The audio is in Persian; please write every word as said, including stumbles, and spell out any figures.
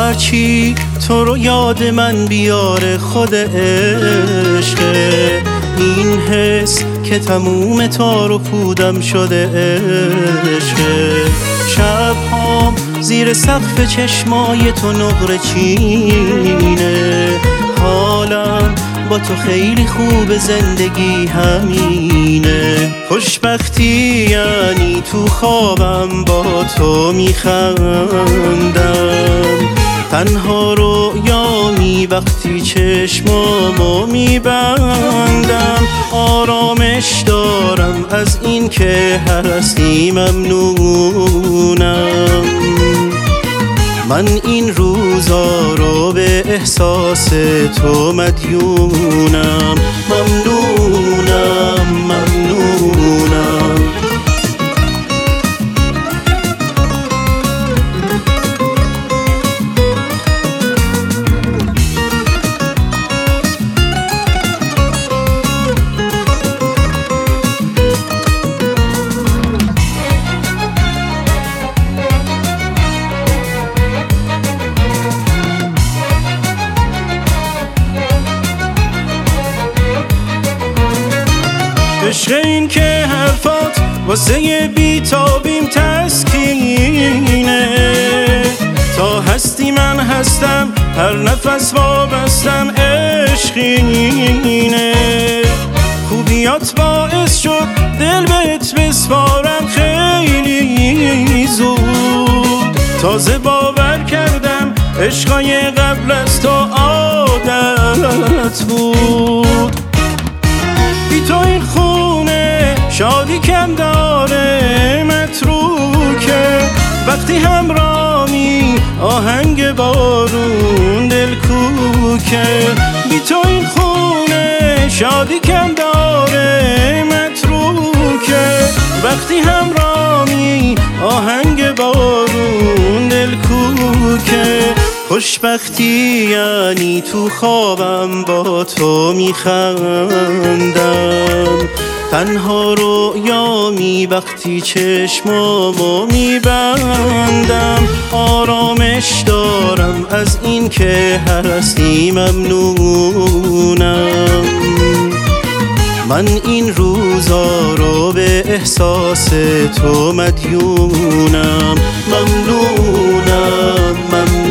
هرچی تو رو یاد من بیاره خود عشقه، این حس که تموم تار و پودم شده عشقه. شب‌هام زیر سقف چشمای تو نقره چینه، حالم با تو خیلی خوب، زندگی همینه. خوشبختی یعنی تو خوابم با تو میخندم، تنها رویامی وقتی چشمامو میبندم. آرامش دارم از این که هستی، ممنونم. من این روزا رو به احساس تو مدیونم، ممنونم ممنونم. عشق این که حرفات واسه بیتابیم تسکینه، تا هستی من هستم، هر نفس وابستم، عشقینه. خوبیات باعث شد دل بهت بسپارم خیلی زود، تازه باور کردم عشقای قبل از تو عادت بود. بی تو این خونه شادی کم داره، متروکه وقتی همرامی آهنگ بارون دل کوکه. بی تو این خونه شادی کم داره، متروکه وقتی همرامی آهنگ بارون دل کوکه. خوشبختی یعنی تو خوابم با تو میخندم، تنها رویامی وقتی چشمامو میبندم. آرامش دارم از این که هستی، ممنونم. من این روزا رو به احساس تو مدیونم، ممنونم ممنونم.